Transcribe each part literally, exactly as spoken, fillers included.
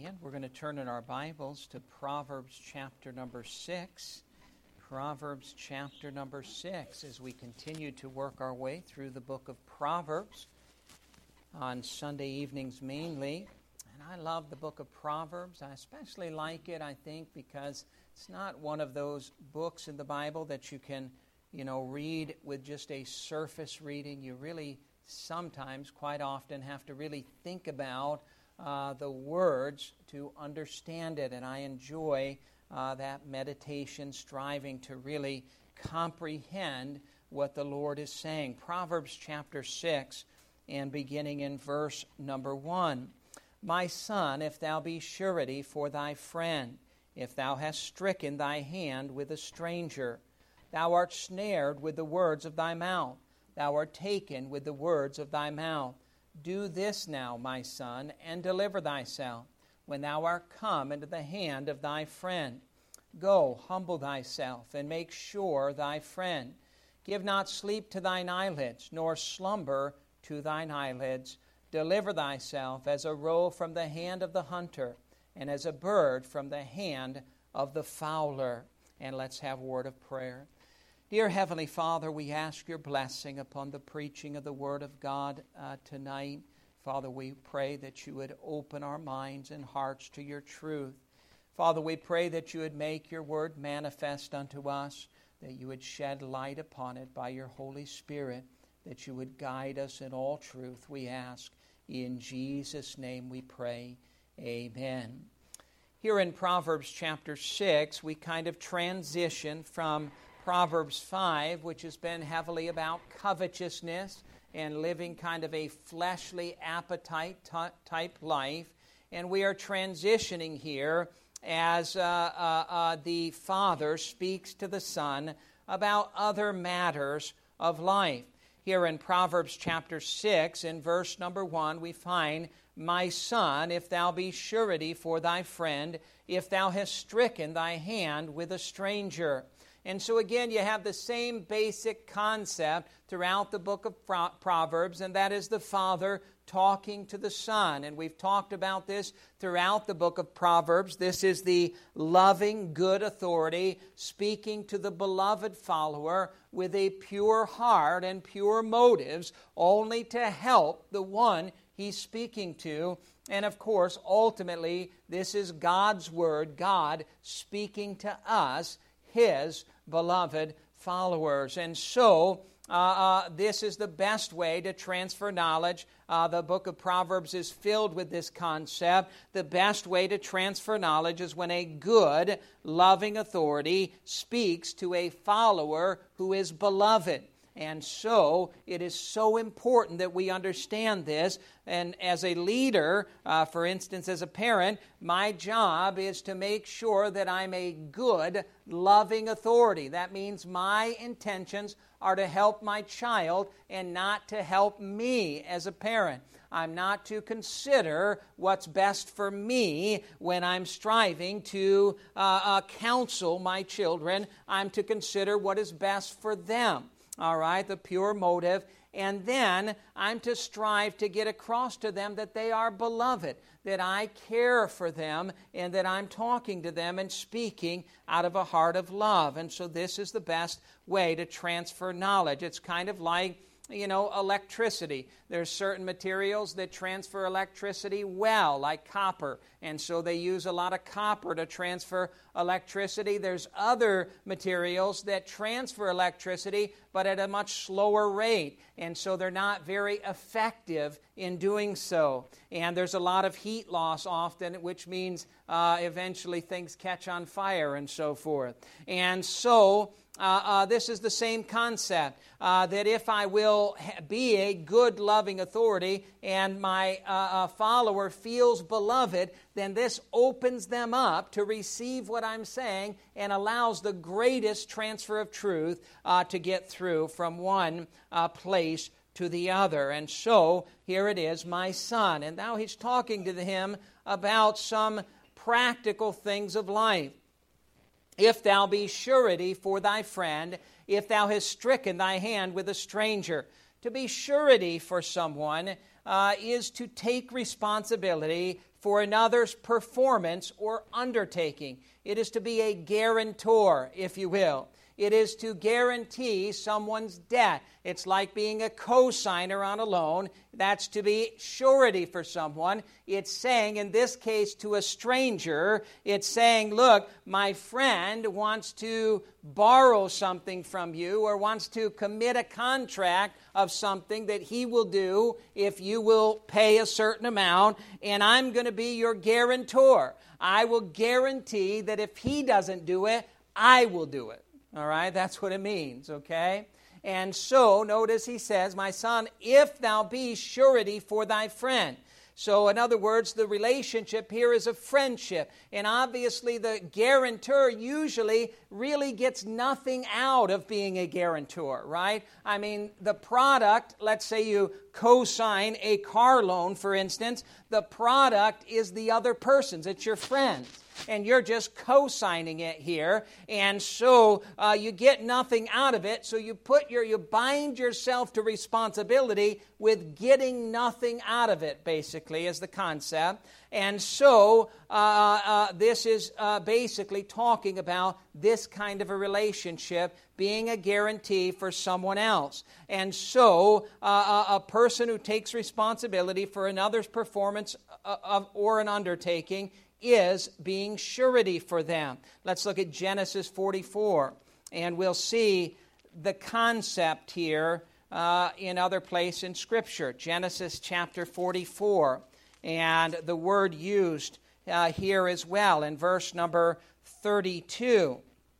And we're going to turn in our Bibles to Proverbs chapter number six. Proverbs chapter number six, as we continue to work our way through the book of Proverbs on Sunday evenings mainly. And I love the book of Proverbs. I especially like it, I think, because it's not one of those books in the Bible that you can, you know, read with just a surface reading. You really sometimes, quite often, have to really think about uh, the words to understand it. And I enjoy uh, that meditation, striving to really comprehend what the Lord is saying. Proverbs chapter six, and beginning in verse number one. My son, if thou be surety for thy friend, if thou hast stricken thy hand with a stranger, thou art snared with the words of thy mouth, thou art taken with the words of thy mouth. Do this now, my son, and deliver thyself, when thou art come into the hand of thy friend. Go, humble thyself, and make sure thy friend. Give not sleep to thine eyelids, nor slumber to thine eyelids. Deliver thyself as a roe from the hand of the hunter, and as a bird from the hand of the fowler. And let's have a word of prayer. Dear Heavenly Father, we ask your blessing upon the preaching of the Word of God uh, tonight. Father, we pray that you would open our minds and hearts to your truth. Father, we pray that you would make your Word manifest unto us, that you would shed light upon it by your Holy Spirit, that you would guide us in all truth, we ask. In Jesus' name we pray. Amen. Here in Proverbs chapter six, we kind of transition from Proverbs five, which has been heavily about covetousness and living kind of a fleshly appetite t- type life. And we are transitioning here as uh, uh, uh, the father speaks to the son about other matters of life. Here in Proverbs chapter six, in verse number one, we find, My son, if thou be surety for thy friend, if thou hast stricken thy hand with a stranger. And so again, you have the same basic concept throughout the book of Pro- Proverbs, and that is the father talking to the son. And we've talked about this throughout the book of Proverbs. This is the loving, good authority speaking to the beloved follower with a pure heart and pure motives, only to help the one he's speaking to. And of course, ultimately, this is God's word, God speaking to us, his beloved followers. And so, uh, uh, this is the best way to transfer knowledge. Uh, the book of Proverbs is filled with this concept. The best way to transfer knowledge is when a good, loving authority speaks to a follower who is beloved. And so it is so important that we understand this. And as a leader, uh, for instance, as a parent, my job is to make sure that I'm a good, loving authority. That means my intentions are to help my child and not to help me as a parent. I'm not to consider what's best for me when I'm striving to uh, uh, counsel my children. I'm to consider what is best for them. All right, the pure motive. And then I'm to strive to get across to them that they are beloved, that I care for them, and that I'm talking to them and speaking out of a heart of love. And so this is the best way to transfer knowledge. It's kind of like, you know, electricity. There's certain materials that transfer electricity well, like copper, and so they use a lot of copper to transfer electricity. There's other materials that transfer electricity, but at a much slower rate, and so they're not very effective in doing so. And there's a lot of heat loss often, which means uh, eventually things catch on fire and so forth. And so Uh, uh, this is the same concept, uh, that if I will ha- be a good, loving authority and my uh, uh, follower feels beloved, then this opens them up to receive what I'm saying and allows the greatest transfer of truth uh, to get through from one uh, place to the other. And so, here it is, my son. And now he's talking to him about some practical things of life. If thou be surety for thy friend, if thou hast stricken thy hand with a stranger. To be surety for someone uh, is to take responsibility for another's performance or undertaking. It is to be a guarantor, if you will. It is to guarantee someone's debt. It's like being a co-signer on a loan. That's to be surety for someone. It's saying, in this case, to a stranger, it's saying, look, my friend wants to borrow something from you or wants to commit a contract of something that he will do if you will pay a certain amount, and I'm going to be your guarantor. I will guarantee that if he doesn't do it, I will do it. All right, that's what it means, okay? And so, notice he says, my son, if thou be surety for thy friend. So, in other words, the relationship here is a friendship. And obviously, the guarantor usually really gets nothing out of being a guarantor, right? I mean, the product, let's say you co-sign a car loan, for instance, the product is the other person's. It's your friend's. And you're just co-signing it here, and so uh, you get nothing out of it. So you put your, you bind yourself to responsibility with getting nothing out of it. Basically, is the concept. And so uh, uh, this is uh, basically talking about this kind of a relationship being a guarantee for someone else. And so uh, a person who takes responsibility for another's performance of, or an undertaking is being surety for them. Let's look at Genesis forty-four, and we'll see the concept here uh, in other places in Scripture. Genesis chapter forty-four, and the word used uh, here as well in verse number thirty-two.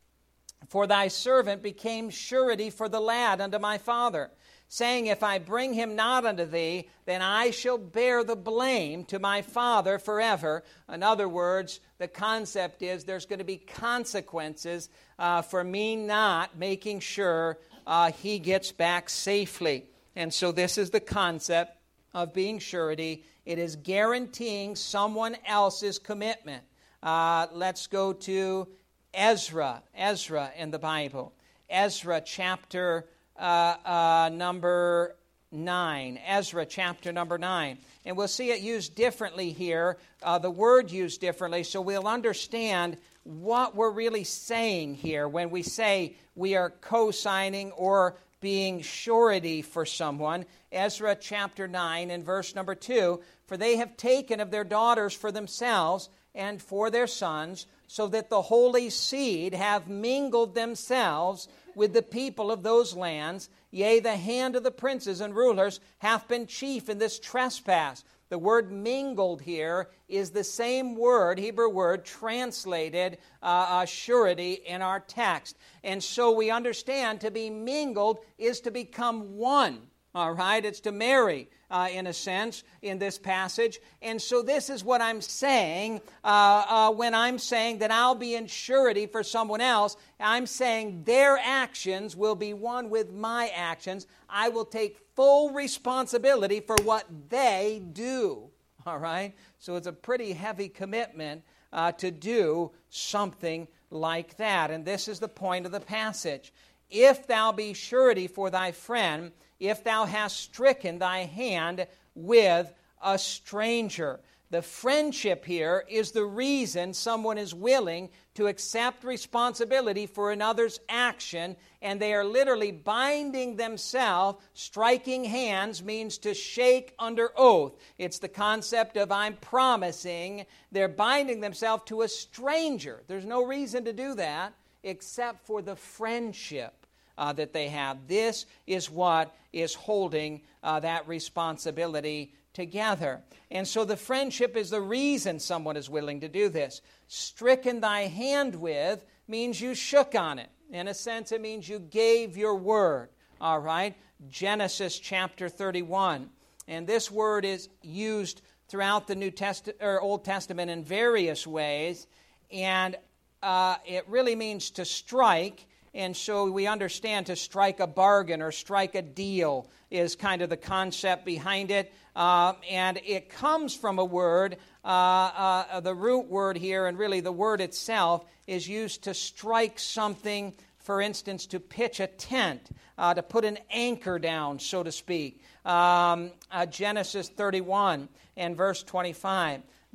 For thy servant became surety for the lad unto my father, saying, if I bring him not unto thee, then I shall bear the blame to my father forever. In other words, the concept is there's going to be consequences uh, for me not making sure uh, he gets back safely. And so this is the concept of being surety. It is guaranteeing someone else's commitment. Uh, let's go to Ezra, Ezra in the Bible. Ezra chapter Uh, uh, number nine, Ezra chapter number nine. And we'll see it used differently here, uh, the word used differently, so we'll understand what we're really saying here when we say we are co-signing or being surety for someone. Ezra chapter nine and verse number two, for they have taken of their daughters for themselves and for their sons, so that the holy seed have mingled themselves with the people of those lands. Yea, the hand of the princes and rulers hath been chief in this trespass. The word mingled here is the same word, Hebrew word, translated uh, uh, surety in our text. And so we understand to be mingled is to become one. All right, it's to marry, uh, in a sense, in this passage. And so this is what I'm saying uh, uh, when I'm saying that I'll be in surety for someone else. I'm saying their actions will be one with my actions. I will take full responsibility for what they do. All right, so it's a pretty heavy commitment uh, to do something like that. And this is the point of the passage. If thou be surety for thy friend, if thou hast stricken thy hand with a stranger. The friendship here is the reason someone is willing to accept responsibility for another's action, and they are literally binding themselves. Striking hands means to shake under oath. It's the concept of I'm promising. They're binding themselves to a stranger. There's no reason to do that except for the friendship Uh, that they have. This is what is holding uh, that responsibility together. And so the friendship is the reason someone is willing to do this. Stricken thy hand with means you shook on it. In a sense, it means you gave your word. All right? Genesis chapter thirty-one. And this word is used throughout the New Testament or Old Testament in various ways. And uh, it really means to strike. And so we understand to strike a bargain or strike a deal is kind of the concept behind it. Uh, and it comes from a word, uh, uh, the root word here, and really the word itself is used to strike something, for instance, to pitch a tent, uh, to put an anchor down, so to speak. Um, uh, Genesis thirty-one and verse twenty-five.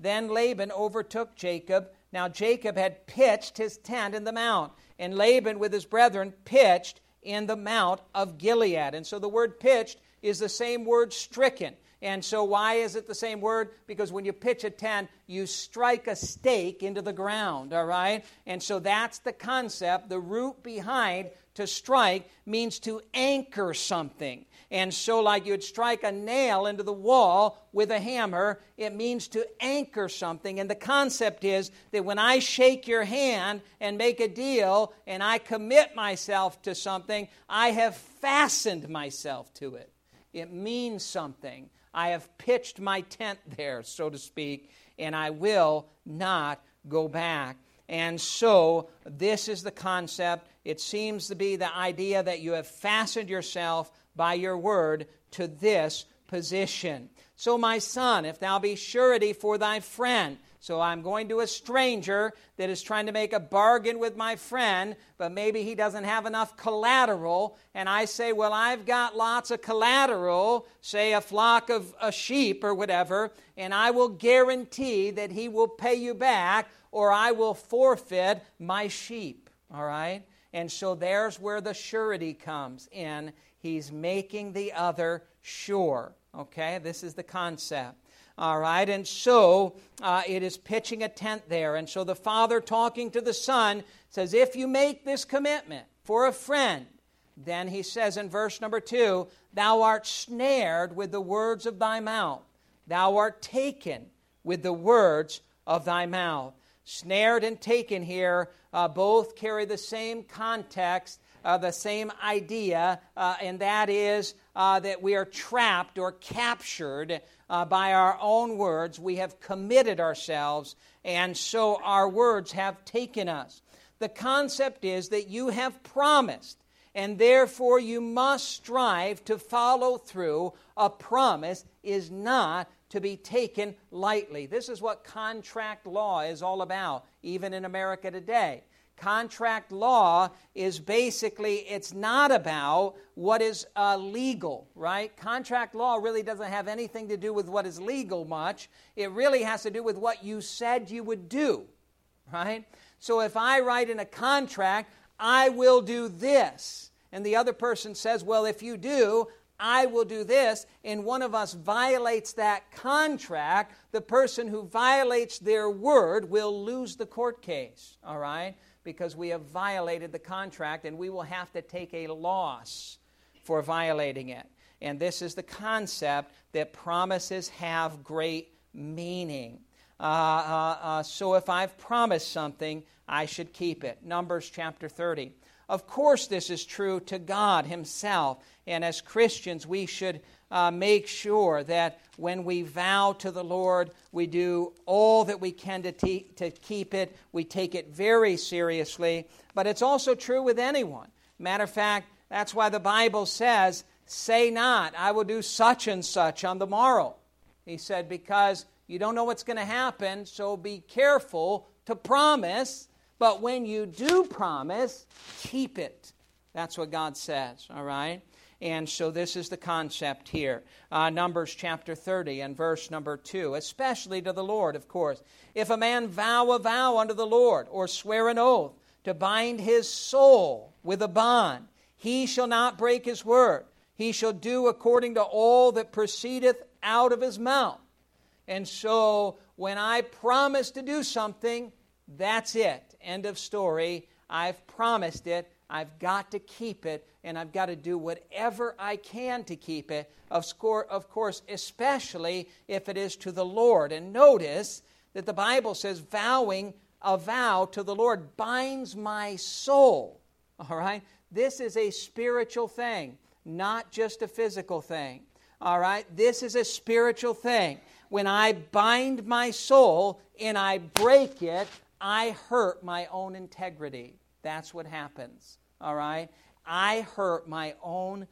Then Laban overtook Jacob. Now Jacob had pitched his tent in the mount, and Laban with his brethren pitched in the mount of Gilead. And so the word pitched is the same word stricken. And so why is it the same word? Because when you pitch a tent, you strike a stake into the ground, all right? And so that's the concept. The root behind to strike means to anchor something. And so like you'd strike a nail into the wall with a hammer, it means to anchor something. And the concept is that when I shake your hand and make a deal and I commit myself to something, I have fastened myself to it. It means something. I have pitched my tent there, so to speak, and I will not go back. And so this is the concept. It seems to be the idea that you have fastened yourself by your word to this position. So my son, if thou be surety for thy friend. So I'm going to a stranger that is trying to make a bargain with my friend, but maybe he doesn't have enough collateral. And I say, well, I've got lots of collateral, say a flock of a sheep or whatever, and I will guarantee that he will pay you back or I will forfeit my sheep. All right? And so there's where the surety comes in. He's making the other sure. Okay? This is the concept. All right, and so uh, it is pitching a tent there. And so the father talking to the son says, if you make this commitment for a friend, then he says in verse number two, thou art snared with the words of thy mouth. Thou art taken with the words of thy mouth. Snared and taken here uh, both carry the same context, uh, the same idea, uh, and that is uh, that we are trapped or captured Uh, by our own words. We have committed ourselves, and so our words have taken us. The concept is that you have promised, and therefore you must strive to follow through. A promise is not to be taken lightly. This is what contract law is all about, even in America today. Contract law is basically, it's not about what is uh, legal, right? Contract law really doesn't have anything to do with what is legal much. It really has to do with what you said you would do, right? So if I write in a contract, I will do this, and the other person says, well, if you do, I will do this, and one of us violates that contract, the person who violates their word will lose the court case, all right? Because we have violated the contract, and we will have to take a loss for violating it. And this is the concept that promises have great meaning. Uh, uh, uh, so if I've promised something, I should keep it. Numbers chapter thirty. Of course, this is true to God Himself. And as Christians, we should uh, make sure that when we vow to the Lord, we do all that we can to, te- to keep it. We take it very seriously. But it's also true with anyone. Matter of fact, that's why the Bible says, say not, I will do such and such on the morrow. He said, because you don't know what's going to happen, so be careful to promise. But when you do promise, keep it. That's what God says, all right? And so this is the concept here. Uh, Numbers chapter thirty and verse number two, especially to the Lord, of course. If a man vow a vow unto the Lord, or swear an oath, to bind his soul with a bond, he shall not break his word. He shall do according to all that proceedeth out of his mouth. And so when I promise to do something, that's it. End of story. I've promised it. I've got to keep it, and I've got to do whatever I can to keep it, of, score, of course, especially if it is to the Lord. And notice that the Bible says vowing a vow to the Lord binds my soul. All right? This is a spiritual thing, not just a physical thing. All right? This is a spiritual thing. When I bind my soul and I break it, I hurt my own integrity. That's what happens. All right? I hurt my own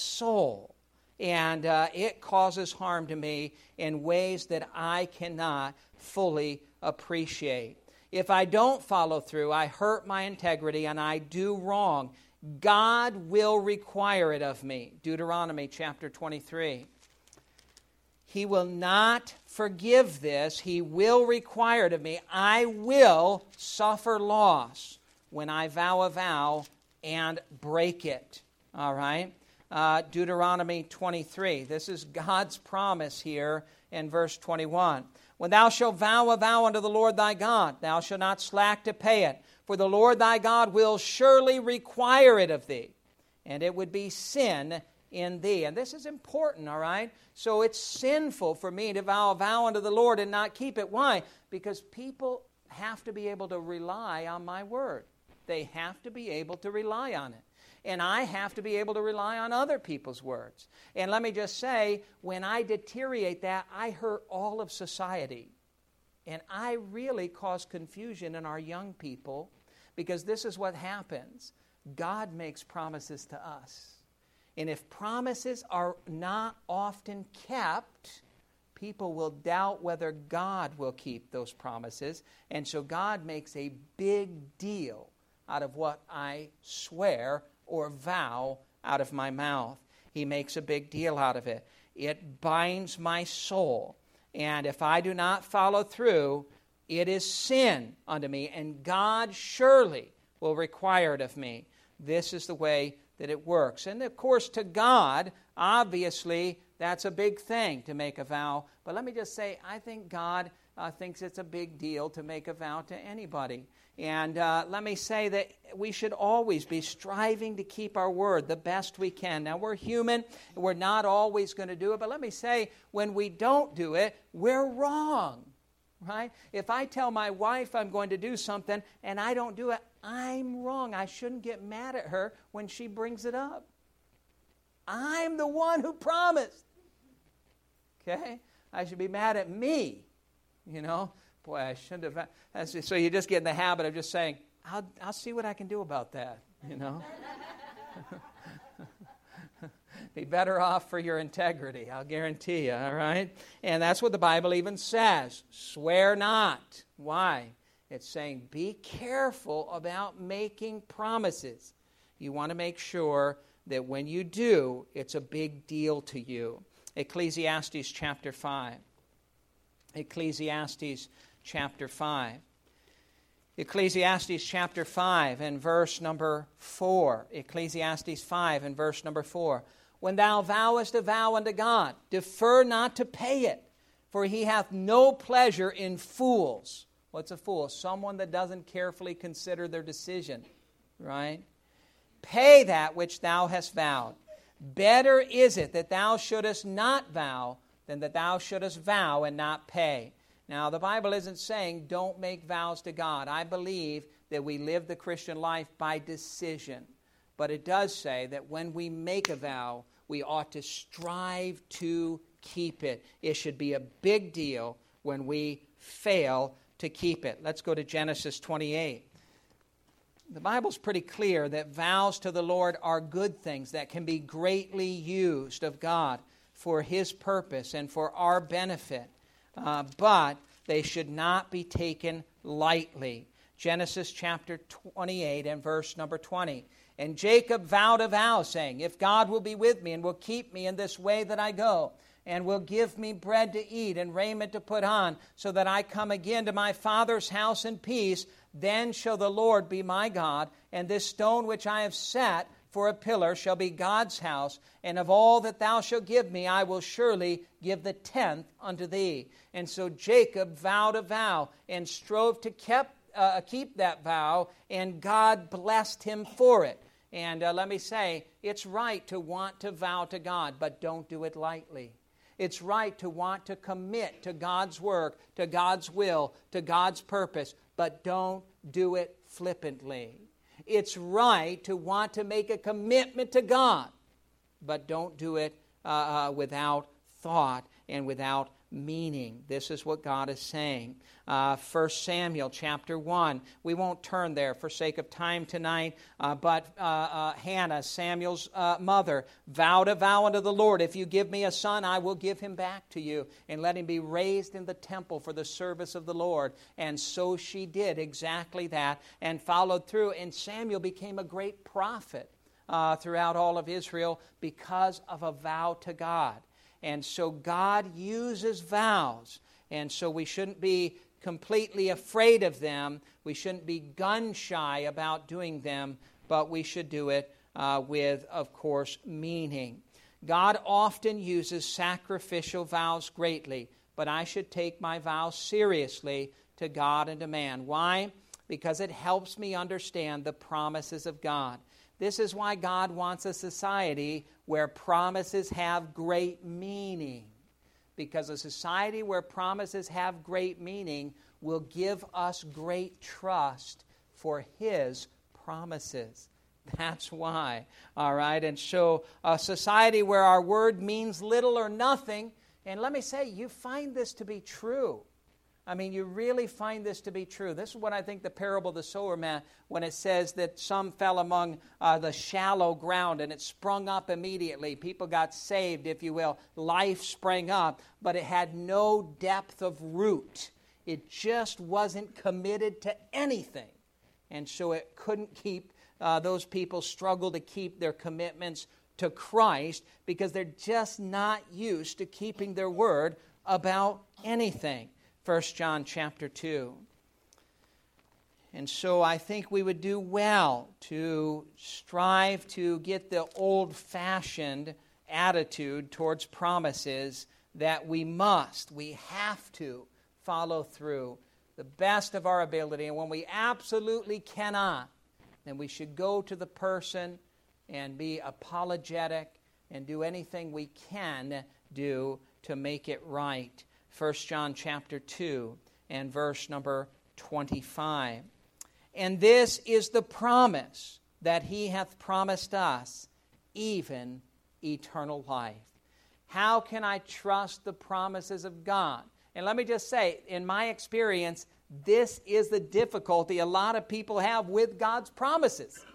soul. And uh, it causes harm to me in ways that I cannot fully appreciate. If I don't follow through, I hurt my integrity and I do wrong. God will require it of me. Deuteronomy chapter twenty-three. He will not forgive this. He will require it of me. I will suffer loss when I vow a vow and break it. All right? Uh, Deuteronomy twenty-three. This is God's promise here in verse twenty-one. When thou shalt vow a vow unto the Lord thy God, thou shalt not slack to pay it, for the Lord thy God will surely require it of thee, and it would be sin in thee. And this is important, all right? So it's sinful for me to vow a vow unto the Lord and not keep it. Why? Because people have to be able to rely on my word. They have to be able to rely on it. And I have to be able to rely on other people's words. And let me just say, when I deteriorate that, I hurt all of society. And I really cause confusion in our young people, because this is what happens. God makes promises to us. And if promises are not often kept, people will doubt whether God will keep those promises. And so God makes a big deal out of what I swear or vow out of my mouth. He makes a big deal out of it. It binds my soul. And if I do not follow through, it is sin unto me, and God surely will require it of me. This is the way that it works. And of course, to God, obviously, that's a big thing to make a vow. But let me just say, I think God uh, thinks it's a big deal to make a vow to anybody. And uh, let me say that we should always be striving to keep our word the best we can. Now, we're human. We're not always going to do it. But let me say, when we don't do it, we're wrong. Right? If I tell my wife I'm going to do something and I don't do it, I'm wrong. I shouldn't get mad at her when she brings it up. I'm the one who promised. Okay? I should be mad at me. You know? Boy, I shouldn't have. So you just get in the habit of just saying, I'll, I'll see what I can do about that, you know. Be better off for your integrity, I'll guarantee you, all right? And that's what the Bible even says. Swear not. Why? It's saying be careful about making promises. You want to make sure that when you do, it's a big deal to you. Ecclesiastes chapter five. Ecclesiastes chapter five. Ecclesiastes chapter five and verse number four. Ecclesiastes five and verse number four. When thou vowest a vow unto God, defer not to pay it, for he hath no pleasure in fools. What's a fool? Someone that doesn't carefully consider their decision, right? Pay that which thou hast vowed. Better is it that thou shouldest not vow than that thou shouldest vow and not pay. Now, the Bible isn't saying don't make vows to God. I believe that we live the Christian life by decision. But it does say that when we make a vow, we ought to strive to keep it. It should be a big deal when we fail to keep it. Let's go to Genesis twenty-eight. The Bible's pretty clear that vows to the Lord are good things that can be greatly used of God for His purpose and for our benefit. Uh, but they should not be taken lightly. Genesis chapter twenty-eight and verse number twenty. And Jacob vowed a vow, saying, if God will be with me and will keep me in this way that I go, and will give me bread to eat and raiment to put on, so that I come again to my father's house in peace, then shall the Lord be my God, and this stone which I have set for a pillar shall be God's house, and of all that thou shalt give me, I will surely give the tenth unto thee. And so Jacob vowed a vow and strove to keep, uh, keep that vow, and God blessed him for it. And uh, let me say, it's right to want to vow to God, but don't do it lightly. It's right to want to commit to God's work, to God's will, to God's purpose, but don't do it flippantly. It's right to want to make a commitment to God, but don't do it uh, uh, without thought and without meaning. This is what God is saying. Uh, First Samuel chapter one. We won't turn there for sake of time tonight, uh, but uh, uh, Hannah, Samuel's uh, mother, vowed a vow unto the Lord, if you give me a son, I will give him back to you, and let him be raised in the temple for the service of the Lord. And so she did exactly that and followed through, and Samuel became a great prophet uh, throughout all of Israel because of a vow to God. And so God uses vows. And so we shouldn't be completely afraid of them. We shouldn't be gun-shy about doing them, but we should do it uh, with, of course, meaning. God often uses sacrificial vows greatly, but I should take my vows seriously to God and to man. Why? Because it helps me understand the promises of God. This is why God wants a society where promises have great meaning. Because a society where promises have great meaning will give us great trust for His promises. That's why. All right? And so a society where our word means little or nothing, and let me say, you find this to be true. I mean, you really find this to be true. This is what I think the parable of the sower meant when it says that some fell among uh, the shallow ground and it sprung up immediately. People got saved, if you will. Life sprang up, but it had no depth of root. It just wasn't committed to anything. And so it couldn't keep, uh, those people struggle to keep their commitments to Christ because they're just not used to keeping their word about anything. First John chapter two. And so I think we would do well to strive to get the old-fashioned attitude towards promises that we must, we have to follow through the best of our ability. And when we absolutely cannot, then we should go to the person and be apologetic and do anything we can do to make it right. First John chapter two and verse number twenty-five. And this is the promise that He hath promised us, even eternal life. How can I trust the promises of God? And let me just say, in my experience, this is the difficulty a lot of people have with God's promises,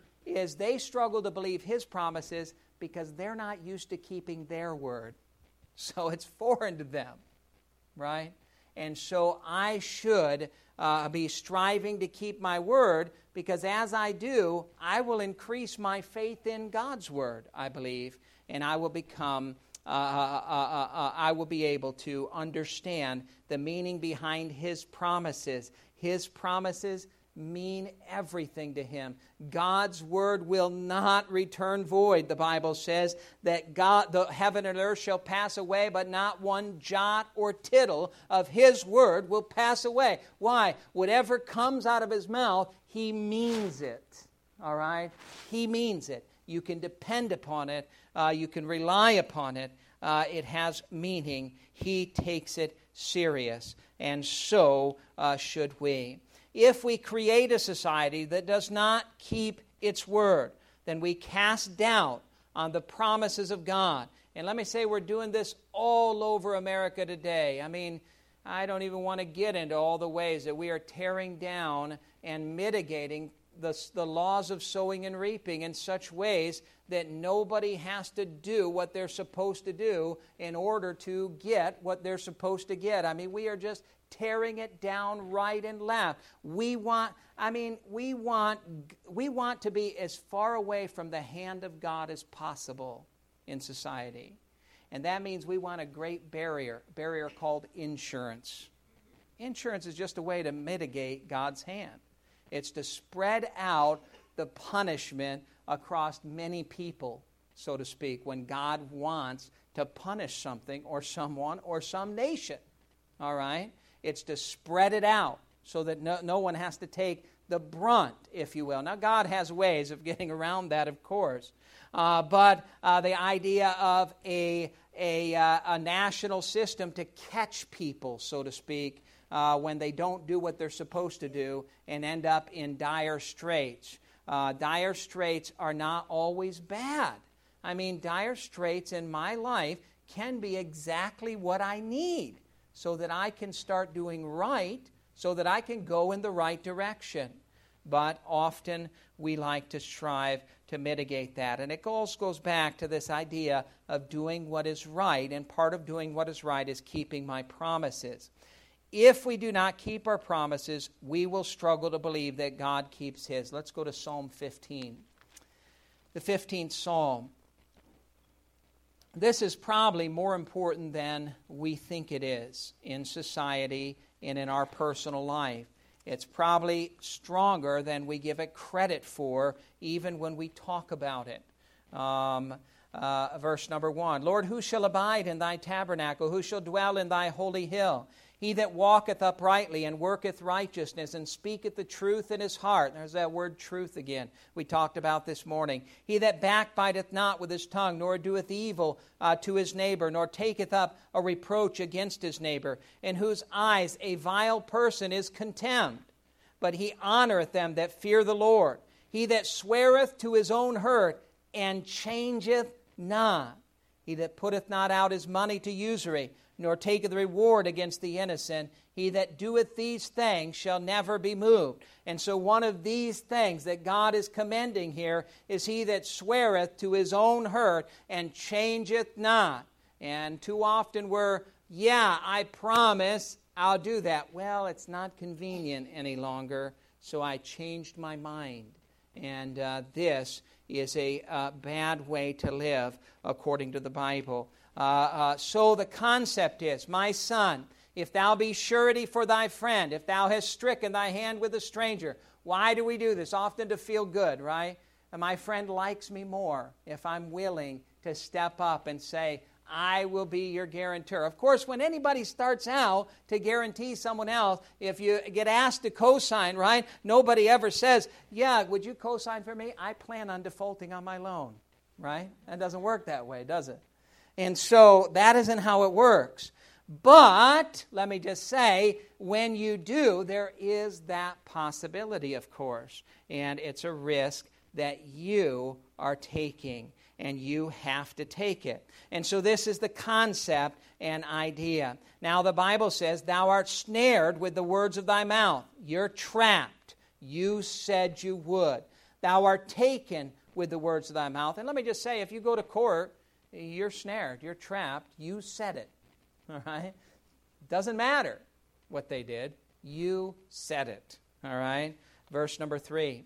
is they struggle to believe His promises because they're not used to keeping their word. So it's foreign to them. Right? And so I should uh, be striving to keep my word, because as I do, I will increase my faith in God's word, I believe, and I will become, uh, uh, uh, uh, I will be able to understand the meaning behind His promises. His promises mean everything to Him. God's word will not return void. The Bible says that God, the heaven and earth shall pass away, but not one jot or tittle of His word will pass away. Why? Whatever comes out of His mouth, He means it. All right? He means it. You can depend upon it. Uh, you can rely upon it. Uh, it has meaning. He takes it serious. And so uh, should we. If we create a society that does not keep its word, then we cast doubt on the promises of God. And let me say, we're doing this all over America today. I mean, I don't even want to get into all the ways that we are tearing down and mitigating the, the laws of sowing and reaping in such ways that nobody has to do what they're supposed to do in order to get what they're supposed to get. I mean, we are just tearing it down right and left. We want, I mean, we want, we want to be as far away from the hand of God as possible in society. And that means we want a great barrier, barrier called insurance. Insurance is just a way to mitigate God's hand. It's to spread out the punishment across many people, so to speak, when God wants to punish something or someone or some nation. All right? It's to spread it out so that no, no one has to take the brunt, if you will. Now, God has ways of getting around that, of course. Uh, but uh, the idea of a, a, uh, a national system to catch people, so to speak, uh, when they don't do what they're supposed to do and end up in dire straits. Uh, dire straits are not always bad. I mean, dire straits in my life can be exactly what I need, so that I can start doing right, so that I can go in the right direction. But often we like to strive to mitigate that. And it also goes back to this idea of doing what is right, and part of doing what is right is keeping my promises. If we do not keep our promises, we will struggle to believe that God keeps His. Let's go to Psalm fifteen. The fifteenth Psalm. this is probably more important than we think it is in society and in our personal life. It's probably stronger than we give it credit for, even when we talk about it. Um, uh, verse number one, Lord, who shall abide in thy tabernacle? Who shall dwell in thy holy hill? He that walketh uprightly and worketh righteousness and speaketh the truth in his heart. There's that word truth again we talked about this morning. He that backbiteth not with his tongue, nor doeth evil uh, to his neighbor, nor taketh up a reproach against his neighbor, in whose eyes a vile person is contemned. But he honoreth them that fear the Lord. He that sweareth to his own hurt and changeth not. He that putteth not out his money to usury, nor taketh reward against the innocent. He that doeth these things shall never be moved. And so one of these things that God is commending here is he that sweareth to his own hurt and changeth not. And too often we're, yeah, I promise I'll do that. Well, it's not convenient any longer, so I changed my mind. And uh, this is a uh, bad way to live according to the Bible. Uh, uh, so the concept is, my son, if thou be surety for thy friend, if thou hast stricken thy hand with a stranger. Why do we do this? Often to feel good, right? And my friend likes me more if I'm willing to step up and say, I will be your guarantor. Of course, when anybody starts out to guarantee someone else, if you get asked to co-sign, right, nobody ever says, yeah, would you co-sign for me? I plan on defaulting on my loan, right? That doesn't work that way, does it? And so that isn't how it works. But, let me just say, when you do, there is that possibility, of course. And it's a risk that you are taking, and you have to take it. And so this is the concept and idea. Now the Bible says, thou art snared with the words of thy mouth. You're trapped. You said you would. Thou art taken with the words of thy mouth. And let me just say, if you go to court, you're snared, you're trapped, you said it. All right? Doesn't matter what they did. You said it. All right? Verse number three.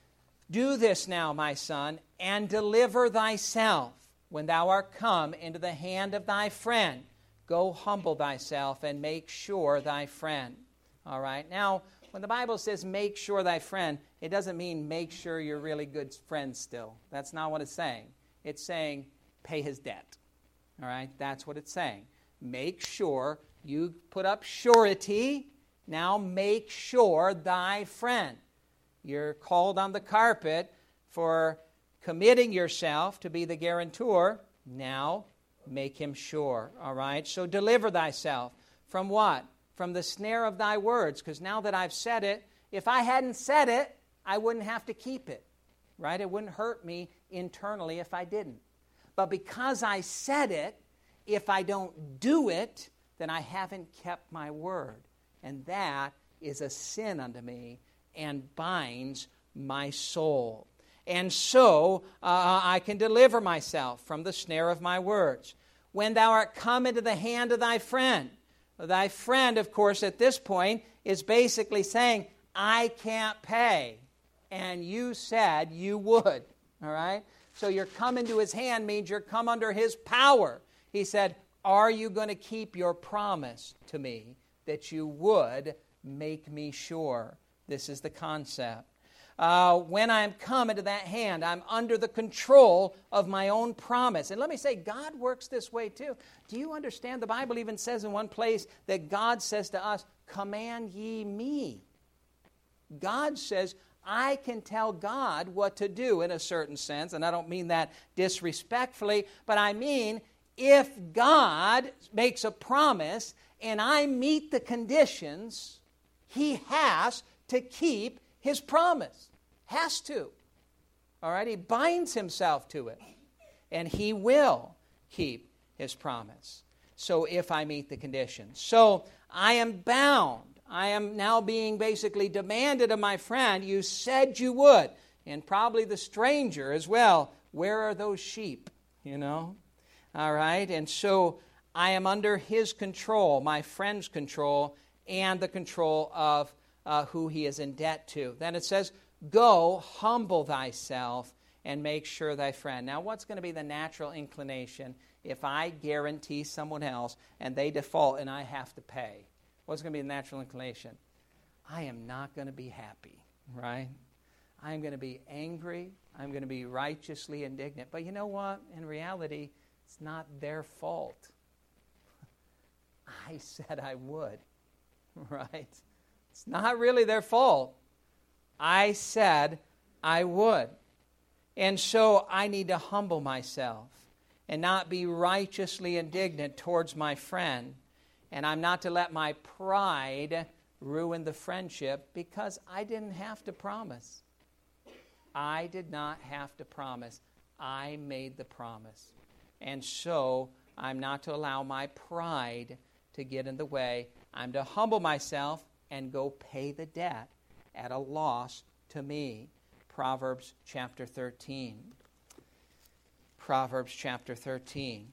Do this now, my son, and deliver thyself when thou art come into the hand of thy friend. Go humble thyself and make sure thy friend. All right? Now, when the Bible says make sure thy friend, it doesn't mean make sure you're really good friends still. That's not what it's saying. It's saying pay his debt. All right? That's what it's saying. Make sure you put up surety. Now make sure thy friend. You're called on the carpet for committing yourself to be the guarantor. Now make him sure. All right? So deliver thyself from what? From the snare of thy words. Because now that I've said it, if I hadn't said it, I wouldn't have to keep it. Right? It wouldn't hurt me internally if I didn't. But because I said it, if I don't do it, then I haven't kept my word. And that is a sin unto me and binds my soul. And so uh, I can deliver myself from the snare of my words. When thou art come into the hand of thy friend. Thy friend, of course, at this point is basically saying, I can't pay. And you said you would. All right? So you're come into his hand means you're come under his power. He said, are you going to keep your promise to me that you would make me sure? This is the concept. Uh, when I'm come into that hand, I'm under the control of my own promise. And let me say, God works this way too. Do you understand? The Bible even says in one place that God says to us, command ye me. God says, I can tell God what to do in a certain sense. And I don't mean that disrespectfully, but I mean, if God makes a promise and I meet the conditions, he has to keep his promise. Has to. All right? He binds himself to it. And he will keep his promise. So if I meet the conditions. So I am bound. I am now being basically demanded of my friend. You said you would. And probably the stranger as well. Where are those sheep? You know? All right? And so I am under his control, my friend's control, and the control of uh, who he is in debt to. Then it says, go, humble thyself, and make sure thy friend. Now, what's going to be the natural inclination if I guarantee someone else and they default and I have to pay? What's going to be the natural inclination? I am not going to be happy, right? I'm going to be angry. I'm going to be righteously indignant. But you know what? In reality, it's not their fault. I said I would, right? It's not really their fault. I said I would. And so I need to humble myself and not be righteously indignant towards my friend. And I'm not to let my pride ruin the friendship because I didn't have to promise. I did not have to promise. I made the promise. And so I'm not to allow my pride to get in the way. I'm to humble myself and go pay the debt at a loss to me. Proverbs chapter thirteen. Proverbs chapter thirteen.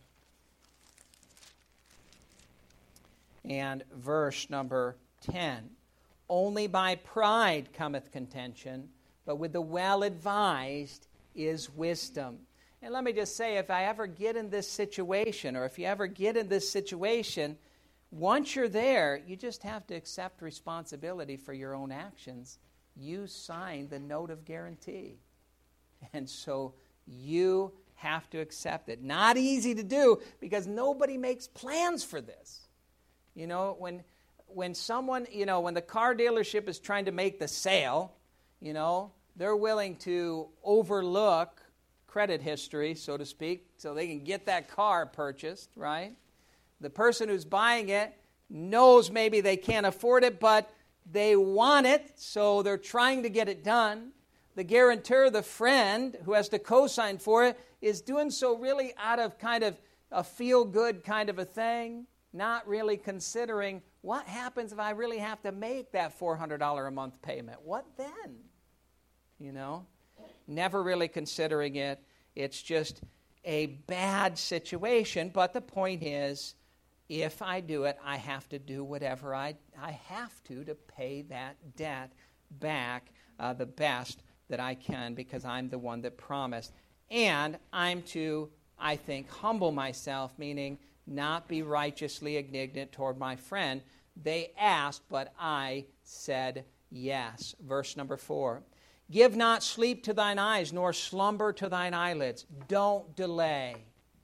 And verse number ten. Only by pride cometh contention, but with the well-advised is wisdom. And let me just say, if I ever get in this situation, or if you ever get in this situation, once you're there, you just have to accept responsibility for your own actions. You signed the note of guarantee. And so you have to accept it. Not easy to do because nobody makes plans for this. You know, when when someone, you know, when the car dealership is trying to make the sale, you know, they're willing to overlook credit history, so to speak, so they can get that car purchased, right? The person who's buying it knows maybe they can't afford it, but they want it, so they're trying to get it done. The guarantor, the friend who has to co-sign for it, is doing so really out of kind of a feel-good kind of a thing, not really considering what happens if I really have to make that four hundred dollars a month payment. What then? You know? Never really considering it. It's just a bad situation, but the point is, if I do it, I have to do whatever I, I have to to pay that debt back uh, the best that I can because I'm the one that promised. And I'm to, I think, humble myself, meaning not be righteously indignant toward my friend. They asked, but I said yes. Verse number four. Give not sleep to thine eyes, nor slumber to thine eyelids. Don't delay.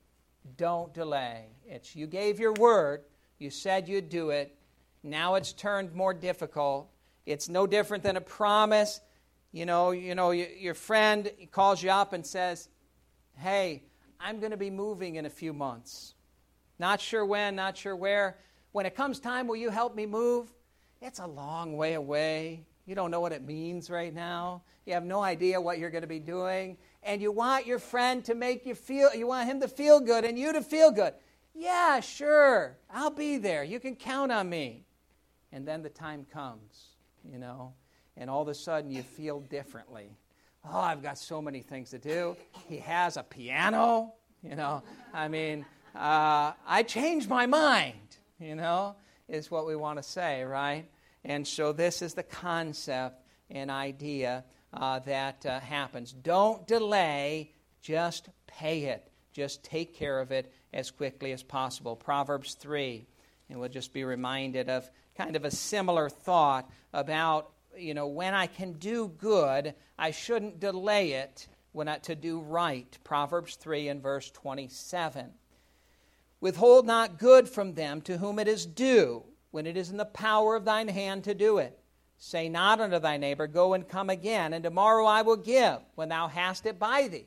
Don't delay. It's you gave your word. You said you'd do it. Now it's turned more difficult. It's no different than a promise. You know, you know, your friend calls you up and says, hey, I'm going to be moving in a few months. Not sure when, not sure where. When it comes time, will you help me move? It's a long way away. You don't know what it means right now. You have no idea what you're going to be doing. And you want your friend to make you feel, you want him to feel good and you to feel good. Yeah, sure, I'll be there. You can count on me. And then the time comes, you know, and all of a sudden you feel differently. Oh, I've got so many things to do. He has a piano, you know. I mean, uh, I changed my mind, you know, is what we want to say, right? And so this is the concept and idea uh, that uh, happens. Don't delay, just pay it. Just take care of it as quickly as possible. Proverbs three, and we'll just be reminded of kind of a similar thought about, you know, when I can do good, I shouldn't delay it when I, to do right. Proverbs three and verse twenty-seven. Withhold not good from them to whom it is due, when it is in the power of thine hand to do it. Say not unto thy neighbor, go and come again, and tomorrow I will give, when thou hast it by thee.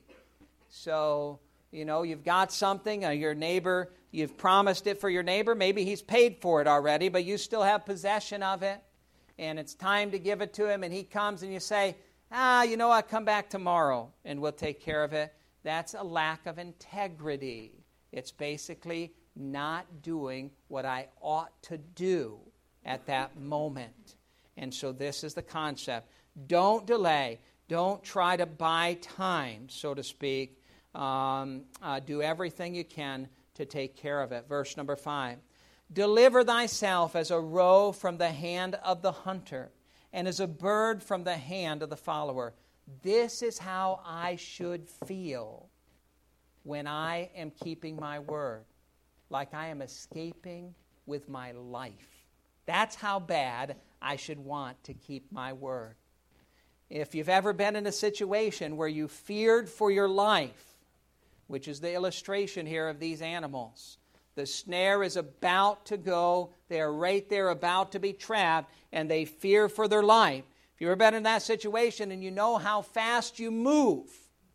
So, you know, you've got something, uh, your neighbor, you've promised it for your neighbor. Maybe he's paid for it already, but you still have possession of it, and it's time to give it to him, and he comes and you say, ah, you know what, come back tomorrow, and we'll take care of it. That's a lack of integrity. It's basically not doing what I ought to do at that moment. And so this is the concept. Don't delay. Don't try to buy time, so to speak. Um, uh, do everything you can to take care of it. Verse number five. Deliver thyself as a roe from the hand of the hunter, and as a bird from the hand of the follower. This is how I should feel. when I am keeping my word, like I am escaping with my life. That's how bad I should want to keep my word. If you've ever been in a situation where you feared for your life, which is the illustration here of these animals, the snare is about to go, they're right there about to be trapped, and they fear for their life. If you've ever been in that situation and you know how fast you move,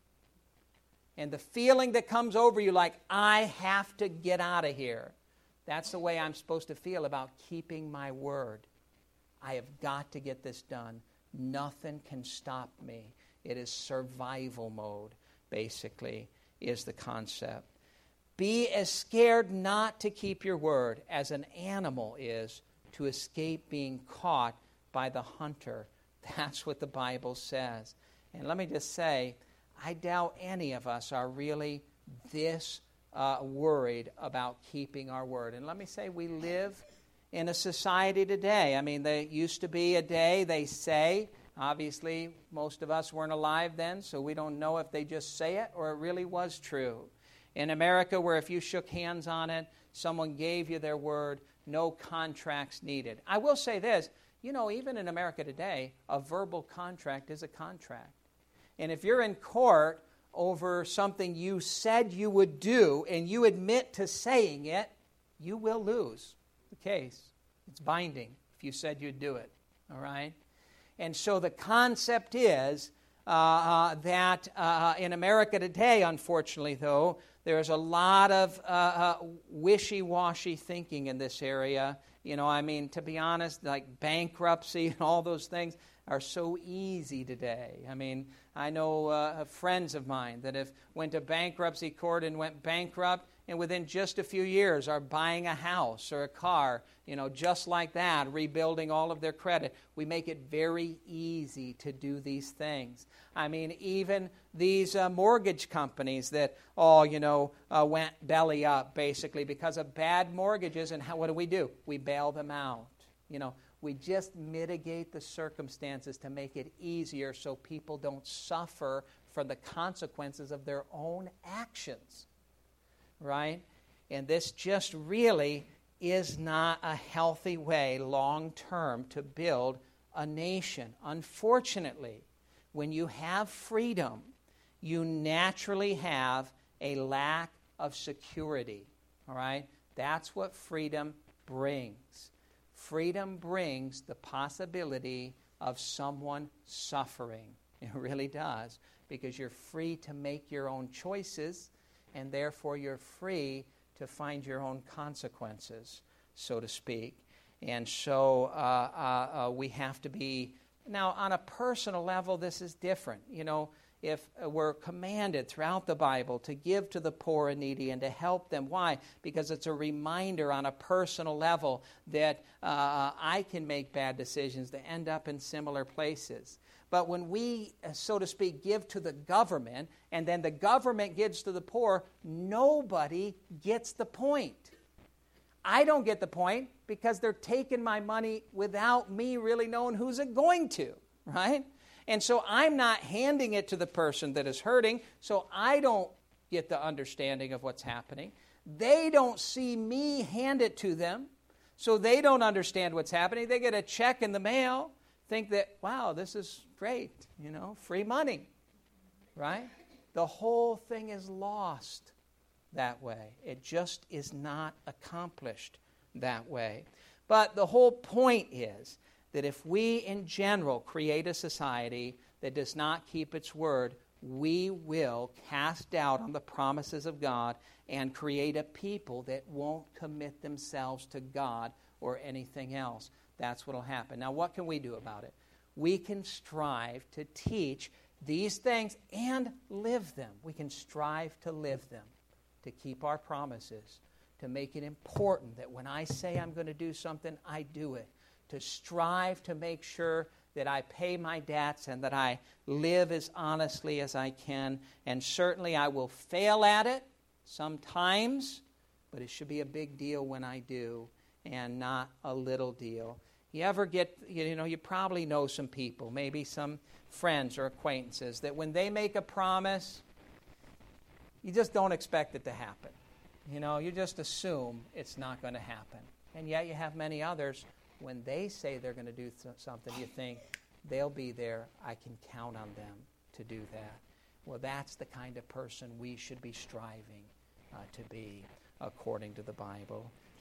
and the feeling that comes over you like, I have to get out of here, that's the way I'm supposed to feel about keeping my word. I have got to get this done. Nothing can stop me. It is survival mode, basically, is the concept. Be as scared not to keep your word as an animal is to escape being caught by the hunter. That's what the Bible says. And let me just say, I doubt any of us are really this uh, worried about keeping our word. And let me say, we live in a society today. I mean, there used to be a day, they say, obviously most of us weren't alive then, so we don't know if they just say it or it really was true. In America, where if you shook hands on it, someone gave you their word, no contracts needed. I will say this, you know, even in America today, a verbal contract is a contract. And if you're in court over something you said you would do and you admit to saying it, you will lose the case. It's binding if you said you'd do it, all right? And so the concept is uh, uh, that uh, in America today, unfortunately, though, there's a lot of uh, uh, wishy-washy thinking in this area. You know, I mean, to be honest, like bankruptcy and all those things are so easy today. I mean, I know uh, friends of mine that have went to bankruptcy court and went bankrupt, and within just a few years are buying a house or a car, you know, just like that, rebuilding all of their credit. We make it very easy to do these things. I mean, even these uh, mortgage companies that, oh, you know, uh, went belly up, basically, because of bad mortgages, and how, what do we do? We bail them out. You know, we just mitigate the circumstances to make it easier so people don't suffer from the consequences of their own actions. Right? And this just really is not a healthy way long-term to build a nation. Unfortunately, when you have freedom, you naturally have a lack of security. All right? That's what freedom brings. Freedom brings the possibility of someone suffering. It really does, because you're free to make your own choices, and therefore you're free to find your own consequences, so to speak. And so uh, uh, uh, we have to be... Now, on a personal level, this is different. You know, if we're commanded throughout the Bible to give to the poor and needy and to help them. Why? Because it's a reminder on a personal level that uh, I can make bad decisions to end up in similar places. But when we, so to speak, give to the government, and then the government gives to the poor, nobody gets the point. I don't get the point because they're taking my money without me really knowing who's it going to, right? And so I'm not handing it to the person that is hurting, so I don't get the understanding of what's happening. They don't see me hand it to them, so they don't understand what's happening. They get a check in the mail, think that, wow, this is great, you know, free money, right? The whole thing is lost that way. It just is not accomplished that way. But the whole point is that if we in general create a society that does not keep its word, we will cast doubt on the promises of God and create a people that won't commit themselves to God or anything else. That's what will happen. Now, what can we do about it? We can strive to teach these things and live them. We can strive to live them, to keep our promises, to make it important that when I say I'm going to do something, I do it, to strive to make sure that I pay my debts and that I live as honestly as I can. And certainly I will fail at it sometimes, but it should be a big deal when I do and not a little deal. You ever get, you know, you probably know some people, maybe some friends or acquaintances, that when they make a promise, you just don't expect it to happen. You know, you just assume it's not going to happen. And yet you have many others, when they say they're going to do th- something, you think, they'll be there, I can count on them to do that. Well, that's the kind of person we should be striving uh, to be, according to the Bible.